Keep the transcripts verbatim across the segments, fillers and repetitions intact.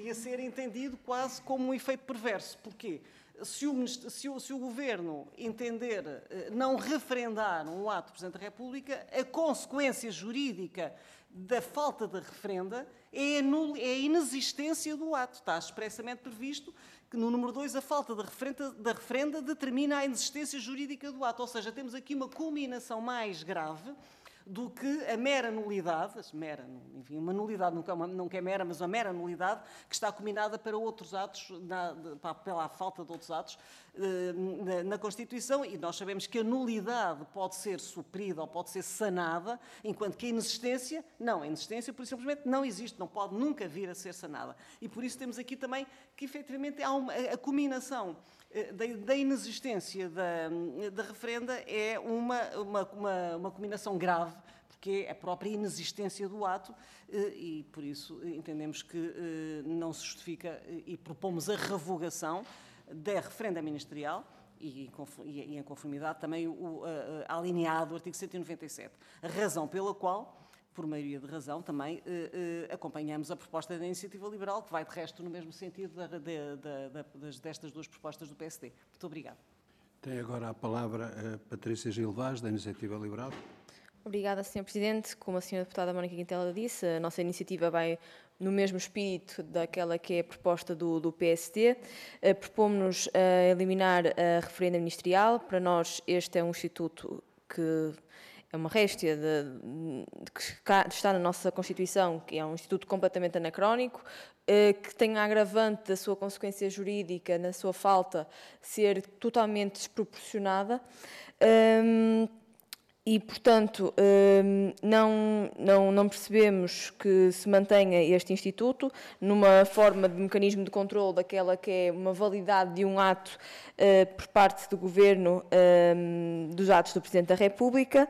aqui a ser entendido quase como um efeito perverso. Porquê? Se o, se, o, se o Governo entender não referendar um ato do Presidente da República, a consequência jurídica da falta de referenda é a, nul, é a inexistência do ato. Está expressamente previsto que no número dois a falta de referenda, da referenda determina a inexistência jurídica do ato. Ou seja, temos aqui uma culminação mais grave do que a mera nulidade, mera, enfim, uma nulidade nunca é, uma, nunca é mera, mas uma mera nulidade que está combinada para outros atos, na, de, para, pela falta de outros atos eh, na, na Constituição, e nós sabemos que a nulidade pode ser suprida ou pode ser sanada, enquanto que a inexistência, não, a inexistência, por simplesmente não existe, não pode nunca vir a ser sanada. E por isso temos aqui também que, efetivamente, há uma, a culminação Da, da inexistência da, da referenda é uma, uma, uma, uma combinação grave, porque é a própria inexistência do ato e, por isso, entendemos que não se justifica e propomos a revogação da referenda ministerial e, e em conformidade também o a, a, alineado do artigo cento e noventa e sete. A razão pela qual, por maioria de razão, também eh, eh, acompanhamos a proposta da Iniciativa Liberal, que vai, de resto, no mesmo sentido da, da, da, das, destas duas propostas do P S D. Muito obrigada. Tem agora a palavra a Patrícia Gil Vaz, da Iniciativa Liberal. Obrigada, senhor Presidente. Como a senhora deputada Mónica Quintela disse, a nossa iniciativa vai no mesmo espírito daquela que é a proposta do, do P S D. Uh, propomos-nos uh, eliminar a referenda ministerial. Para nós, este é um instituto que é uma réstia de, de, que está na nossa Constituição, que é um instituto completamente anacrónico, eh, que tem a agravante da sua consequência jurídica, na sua falta, ser totalmente desproporcionada. Um, E, portanto, não, não, não percebemos que se mantenha este Instituto numa forma de mecanismo de controle daquela que é uma validade de um ato por parte do Governo dos atos do Presidente da República.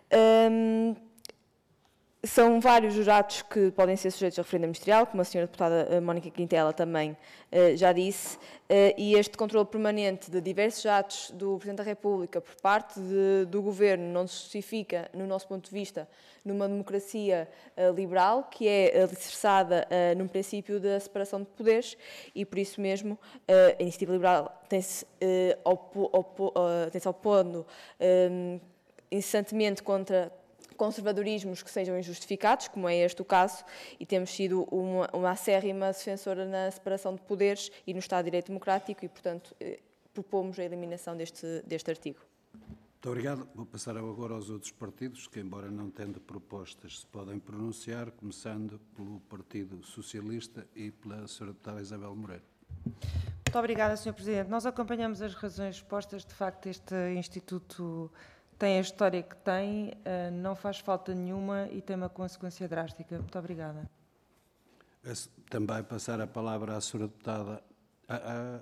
São vários os atos que podem ser sujeitos a referendo ministerial, como a senhora deputada Mónica Quintela também uh, já disse, uh, e este controle permanente de diversos atos do Presidente da República por parte de, do Governo não se justifica, no nosso ponto de vista, numa democracia uh, liberal, que é alicerçada uh, num princípio da separação de poderes, e por isso mesmo uh, a Iniciativa Liberal tem-se uh, opo, opo, uh, tem-se opondo uh, incessantemente contra conservadorismos que sejam injustificados, como é este o caso, e temos sido uma, uma acérrima defensora na separação de poderes e no Estado de Direito Democrático e, portanto, eh, propomos a eliminação deste, deste artigo. Muito obrigado. Vou passar agora aos outros partidos, que, embora não tendo propostas, se podem pronunciar, começando pelo Partido Socialista e pela senhora deputada Isabel Moreira. Muito obrigada, senhor Presidente. Nós acompanhamos as razões expostas. De facto, este Instituto tem a história que tem, não faz falta nenhuma e tem uma consequência drástica. Muito obrigada. Também passar a palavra à senhora deputada... A, a,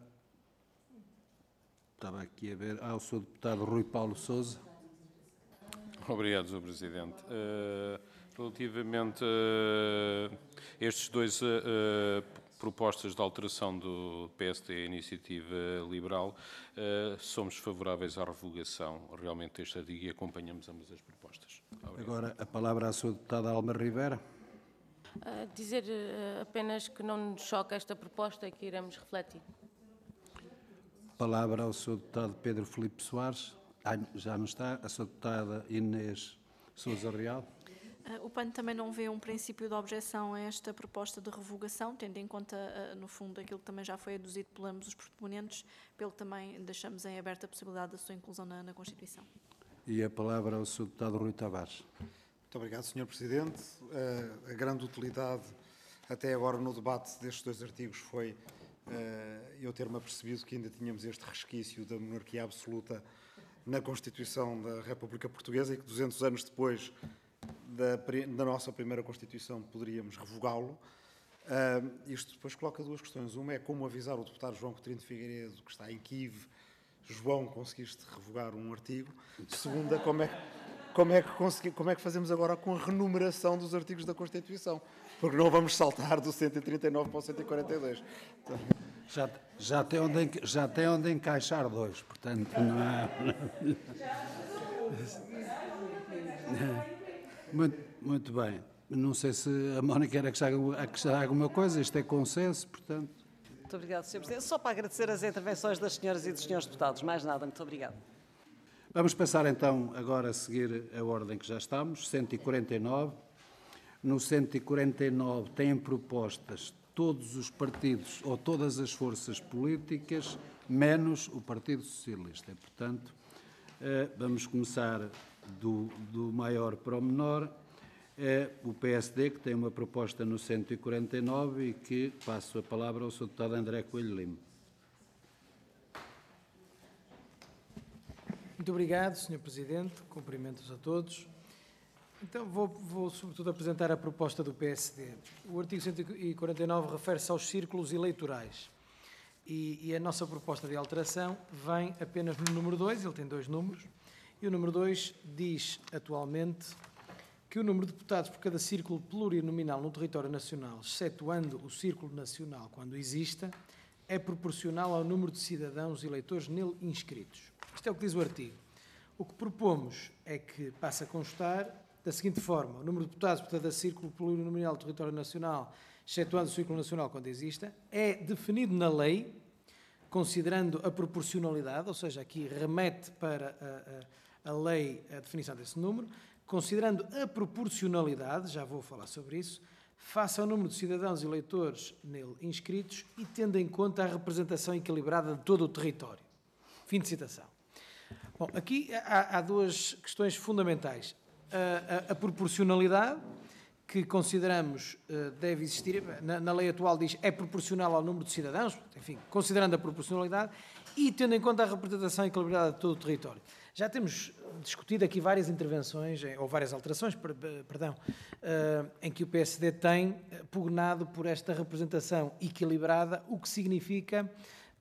estava aqui a ver... Ao senhor deputado Rui Paulo Sousa. Obrigado, senhor Presidente. Uh, relativamente a uh, estes dois... Uh, propostas de alteração do P S D Iniciativa Liberal, uh, somos favoráveis à revogação realmente deste artigo e acompanhamos ambas as propostas. Obrigado. Agora a palavra à sua deputada Alma Rivera. Uh, dizer uh, apenas que não nos choca esta proposta e que iremos refletir. Palavra ao seu deputado Pedro Filipe Soares. Ah, já não está. A sua deputada Inês Sousa Real. O P A N também não vê um princípio de objeção a esta proposta de revogação, tendo em conta, no fundo, aquilo que também já foi aduzido por ambos os proponentes, pelo que também deixamos em aberta a possibilidade da sua inclusão na, na Constituição. E a palavra ao senhor deputado Rui Tavares. Muito obrigado, senhor Presidente. A grande utilidade, até agora, no debate destes dois artigos foi eu ter-me apercebido que ainda tínhamos este resquício da monarquia absoluta na Constituição da República Portuguesa e que duzentos anos depois Da, da nossa primeira Constituição poderíamos revogá-lo. Uh, isto depois coloca duas questões. Uma é como avisar o deputado João Coutinho de Figueiredo, que está em Kiev, João, conseguiste revogar um artigo. Segunda, como é, como, é que consegui, como é que fazemos agora com a renumeração dos artigos da Constituição? Porque não vamos saltar do cento e trinta e nove para o cento e quarenta e dois. Então... Já, já, tem onde, já tem onde encaixar dois, portanto, não é... Muito, muito bem. Não sei se a Mónica era que acrescentar alguma coisa, isto é consenso, portanto... Muito obrigado, senhor Presidente. Só para agradecer as intervenções das senhoras e dos senhores deputados, mais nada, muito obrigado. Vamos passar então agora a seguir a ordem que já estamos, cento e quarenta e nove. No cento e quarenta e nove têm propostas todos os partidos ou todas as forças políticas, menos o Partido Socialista. E, portanto, vamos começar do, do maior para o menor. É o P S D, que tem uma proposta no cento e quarenta e nove e que passo a palavra ao senhor deputado André Coelho Lima. Muito obrigado, senhor Presidente. Cumprimentos a todos. Então, vou, vou sobretudo apresentar a proposta do P S D. O artigo cento e quarenta e nove refere-se aos círculos eleitorais e, e a nossa proposta de alteração vem apenas no número dois, ele tem dois números, e o número dois diz atualmente que o número de deputados por cada círculo plurinominal no território nacional, excetuando o círculo nacional quando exista, é proporcional ao número de cidadãos eleitores nele inscritos. Isto é o que diz o artigo. O que propomos é que passe a constar da seguinte forma: o número de deputados por cada círculo plurinominal do território nacional, excetuando o círculo nacional quando exista, é definido na lei, considerando a proporcionalidade, ou seja, aqui remete para a, a, a lei a definição desse número, considerando a proporcionalidade, já vou falar sobre isso, face ao número de cidadãos eleitores nele inscritos e tendo em conta a representação equilibrada de todo o território. Fim de citação. Bom, aqui há, há duas questões fundamentais. A, a, a proporcionalidade, que consideramos uh, deve existir, na, na lei atual diz é proporcional ao número de cidadãos, enfim, considerando a proporcionalidade e tendo em conta a representação equilibrada de todo o território. Já temos discutido aqui várias intervenções, ou várias alterações, perdão, em que o P S D tem pugnado por esta representação equilibrada, o que significa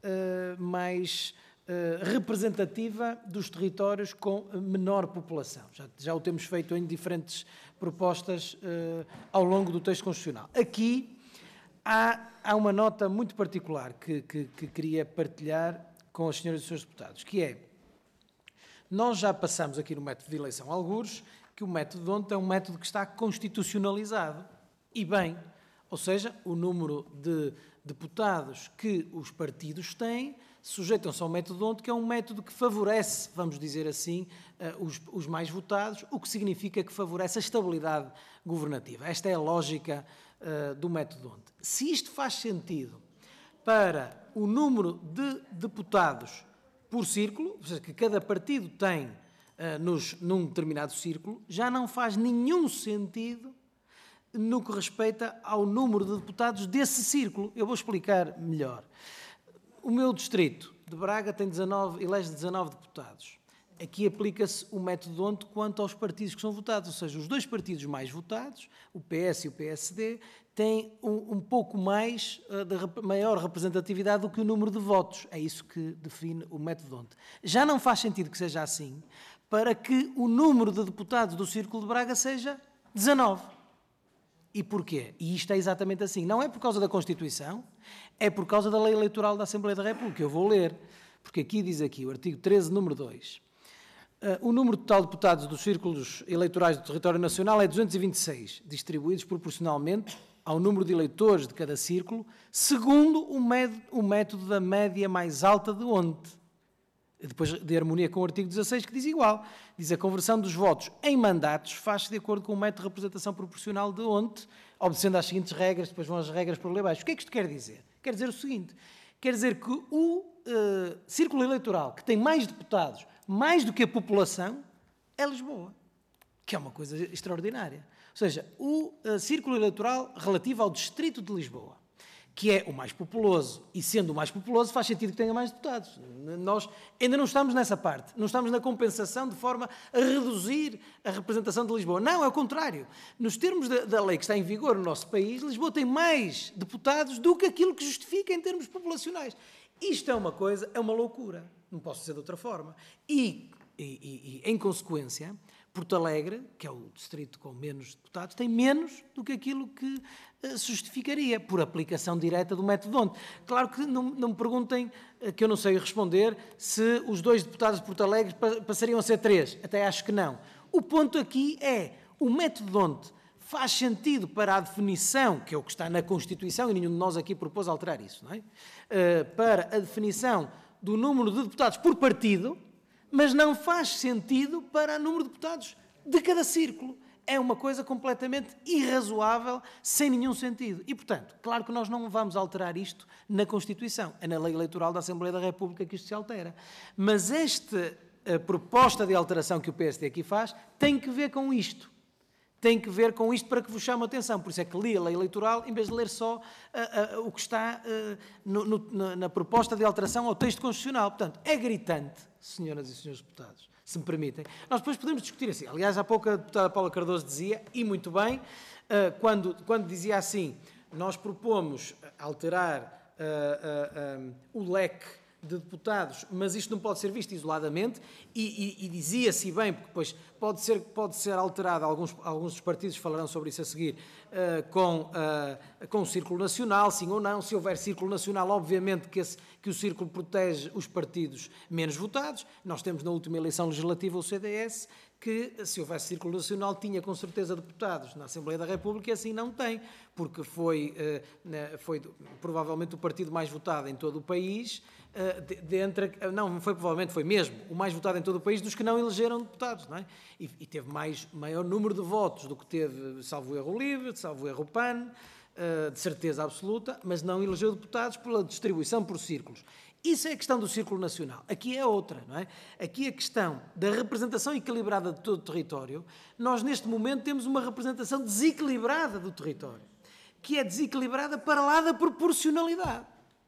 mais representativa dos territórios com menor população. Já, já o temos feito em diferentes propostas ao longo do texto constitucional. Aqui há, há uma nota muito particular que, que, que queria partilhar com as senhoras e os senhores deputados, que é: nós já passamos aqui no método de eleição algures que o método de ontem é um método que está constitucionalizado. E bem, ou seja, o número de deputados que os partidos têm sujeitam-se ao método de ontem, que é um método que favorece, vamos dizer assim, os, os mais votados, o que significa que favorece a estabilidade governativa. Esta é a lógica uh, do método de ontem. Se isto faz sentido para o número de deputados por círculo, ou seja, que cada partido tem uh, nos, num determinado círculo, já não faz nenhum sentido no que respeita ao número de deputados desse círculo. Eu vou explicar melhor. O meu distrito de Braga tem dezanove, elege dezanove deputados. Aqui aplica-se o método de ontem quanto aos partidos que são votados, ou seja, os dois partidos mais votados, o P S e o P S D, têm um, um pouco mais uh, de rep maior representatividade do que o número de votos. É isso que define o método de ontem. Já não faz sentido que seja assim para que o número de deputados do Círculo de Braga seja dezanove. E porquê? E isto é exatamente assim. Não é por causa da Constituição, é por causa da Lei Eleitoral da Assembleia da República. Eu vou ler, porque aqui diz aqui, o artigo treze, número dois. Uh, o número total de deputados dos círculos eleitorais do território nacional é duzentos e vinte e seis, distribuídos proporcionalmente ao número de eleitores de cada círculo, segundo o método, o método da média mais alta de ontem. Depois de harmonia com o artigo dezasseis, que diz igual. Diz: a conversão dos votos em mandatos faz-se de acordo com o método de representação proporcional de ontem, obedecendo às seguintes regras, depois vão as regras por ali abaixo. O que é que isto quer dizer? Quer dizer o seguinte: quer dizer que o uh, círculo eleitoral que tem mais deputados, mais do que a população, é Lisboa, que é uma coisa extraordinária. Ou seja, o uh, círculo eleitoral relativo ao distrito de Lisboa, que é o mais populoso, e sendo o mais populoso faz sentido que tenha mais deputados. Nós ainda não estamos nessa parte, não estamos na compensação de forma a reduzir a representação de Lisboa. Não, é o contrário. Nos termos da, da lei que está em vigor no nosso país, Lisboa tem mais deputados do que aquilo que justifica em termos populacionais. Isto é uma coisa, é uma loucura, não posso dizer de outra forma. E, e, e, e em consequência, Porto Alegre, que é o distrito com menos deputados, tem menos do que aquilo que uh, se justificaria por aplicação direta do método de ontem. Claro que não, não me perguntem, uh, que eu não sei responder, se os dois deputados de Porto Alegre pa passariam a ser três. Até acho que não. O ponto aqui é, o método de ontem faz sentido para a definição, que é o que está na Constituição, e nenhum de nós aqui propôs alterar isso, não é? Uh, para a definição do número de deputados por partido, mas não faz sentido para o número de deputados de cada círculo. É uma coisa completamente irrazoável, sem nenhum sentido. E, portanto, claro que nós não vamos alterar isto na Constituição. É na Lei Eleitoral da Assembleia da República que isto se altera. Mas esta a proposta de alteração que o P S D aqui faz tem que ver com isto. Tem que ver com isto para que vos chame a atenção. Por isso é que li a Lei Eleitoral em vez de ler só uh, uh, o que está uh, no, no, na, na proposta de alteração ao texto constitucional. Portanto, é gritante, senhoras e senhores deputados, se me permitem. Nós depois podemos discutir assim. Aliás, há pouco a deputada Paula Cardoso dizia, e muito bem, uh, quando, quando dizia assim, nós propomos alterar uh, uh, um, o leque de deputados, mas isto não pode ser visto isoladamente, e, e, e dizia-se bem, porque depois pode ser, pode ser alterado, alguns, alguns dos partidos falarão sobre isso a seguir, uh, com, uh, com o Círculo Nacional, sim ou não. Se houver Círculo Nacional, obviamente que, esse, que o Círculo protege os partidos menos votados. Nós temos na última eleição legislativa o C D S, que, se houvesse Círculo Nacional, tinha com certeza deputados na Assembleia da República, e assim não tem, porque foi, foi provavelmente o partido mais votado em todo o país, de, de entre, não, foi provavelmente, foi mesmo o mais votado em todo o país dos que não elegeram deputados, não é? E, e teve mais, maior número de votos do que teve, salvo erro, o LIVRE, salvo erro, o P A N, de certeza absoluta, mas não elegeu deputados pela distribuição por círculos. Isso é a questão do Círculo Nacional. Aqui é outra, não é? Aqui a questão da representação equilibrada de todo o território. Nós, neste momento, temos uma representação desequilibrada do território, que é desequilibrada para lá da proporcionalidade.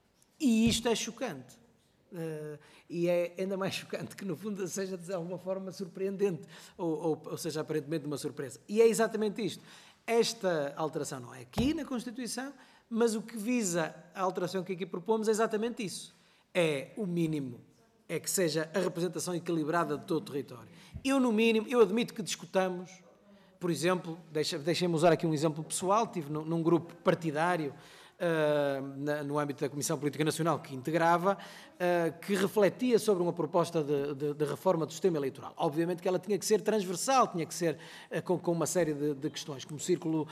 E isto é chocante. Uh, e é ainda mais chocante que, no fundo, seja de alguma forma surpreendente, ou, ou, ou seja, aparentemente uma surpresa. E é exatamente isto. Esta alteração não é aqui na Constituição, mas o que visa a alteração que aqui propomos é exatamente isso. É o mínimo, é que seja a representação equilibrada de todo o território. Eu, no mínimo, eu admito que discutamos, por exemplo, deixa, deixem-me usar aqui um exemplo pessoal, estive num, num grupo partidário, Uh, na, no âmbito da Comissão Política Nacional, que integrava, uh, que refletia sobre uma proposta de, de, de reforma do sistema eleitoral. Obviamente que ela tinha que ser transversal, tinha que ser uh, com, com uma série de, de questões, como círculo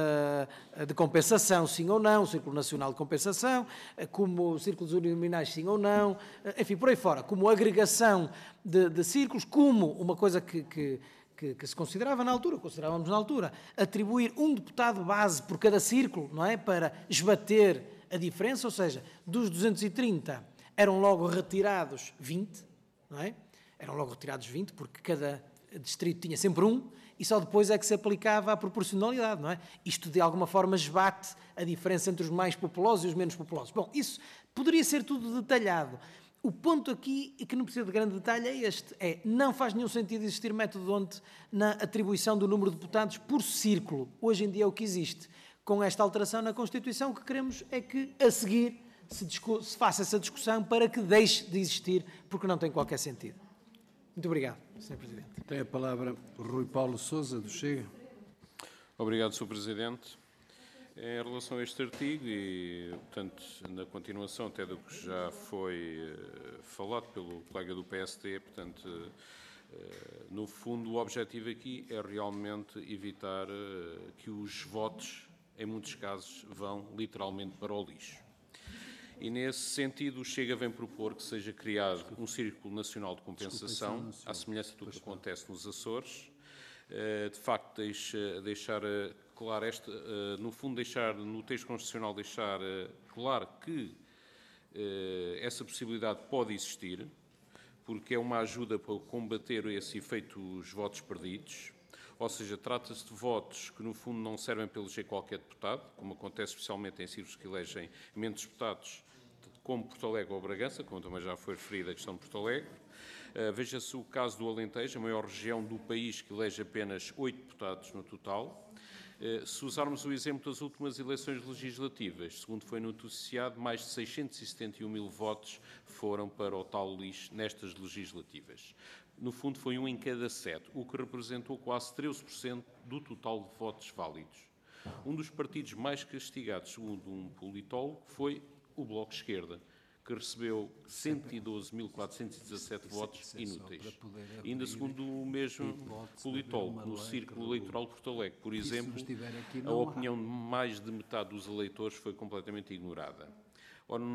uh, de compensação, sim ou não, círculo nacional de compensação, uh, como círculos uninominais, sim ou não, uh, enfim, por aí fora, como agregação de, de círculos, como uma coisa que... que Que, que se considerava na altura, considerávamos na altura, atribuir um deputado base por cada círculo, não é? Para esbater a diferença, ou seja, dos duzentos e trinta eram logo retirados vinte, não é? Eram logo retirados vinte, porque cada distrito tinha sempre um, e só depois é que se aplicava a proporcionalidade, não é? Isto, de alguma forma, esbate a diferença entre os mais populosos e os menos populosos. Bom, isso poderia ser tudo detalhado. O ponto aqui, e que não precisa de grande detalhe, é este. É, não faz nenhum sentido existir método onde na atribuição do número de deputados por círculo. Hoje em dia é o que existe. Com esta alteração na Constituição, o que queremos é que, a seguir, se, se faça essa discussão para que deixe de existir, porque não tem qualquer sentido. Muito obrigado, senhor Presidente. Tem a palavra Rui Paulo Sousa, do Chega. Obrigado, senhor Presidente. Em relação a este artigo, e, portanto, na continuação até do que já foi uh, falado pelo colega do P S D, portanto, uh, no fundo, o objetivo aqui é realmente evitar uh, que os votos, em muitos casos, vão literalmente para o lixo. E, nesse sentido, o Chega vem propor que seja criado um Círculo Nacional de Compensação, à semelhança do que acontece nos Açores, uh, de facto, deixa, deixar... Uh, claro, este, uh, no fundo, deixar, no texto constitucional, deixar uh, claro que uh, essa possibilidade pode existir, porque é uma ajuda para combater esse efeito dos votos perdidos, ou seja, trata-se de votos que, no fundo, não servem para eleger qualquer deputado, como acontece especialmente em círculos que elegem menos deputados, como Porto Alegre ou Bragança, como também já foi referida a questão de Porto Alegre. Uh, Veja-se o caso do Alentejo, a maior região do país, que elege apenas oito deputados no total. Se usarmos o exemplo das últimas eleições legislativas, segundo foi noticiado, mais de seiscentos e setenta e um mil votos foram para o tal lixo nestas legislativas. No fundo, foi um em cada sete, o que representou quase treze por cento do total de votos válidos. Um dos partidos mais castigados, segundo um politólogo, foi o Bloco de Esquerda, que recebeu cento e doze mil quatrocentos e dezassete votos inúteis. Ainda segundo o mesmo politólogo, no Círculo Eleitoral de Porto Alegre, por exemplo, a opinião de mais de metade dos eleitores foi completamente ignorada. Ora,